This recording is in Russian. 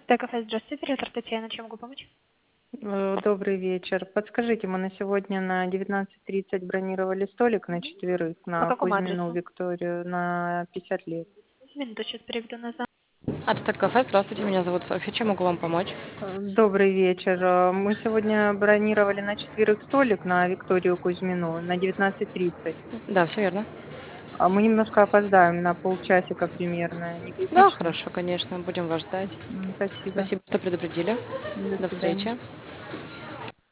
ТКФ, здравствуйте, оператор Татьяна, чем могу помочь? Добрый вечер. Подскажите, мы на сегодня на 19:30 бронировали столик на четверых По на какому Кузьмину адресу? Викторию на 50 лет. Минуту, сейчас переведу назад. Аттестат кафе, здравствуйте, меня зовут Софья, чем могу вам помочь? Добрый вечер. Мы сегодня бронировали на четверых столик на Викторию Кузьмину на 19:30. Да, все верно. Мы немножко опоздаем на полчасика примерно. Не Да, критично? хорошо, конечно, будем вас ждать. Спасибо. Спасибо, что предупредили. До До свидания. встречи.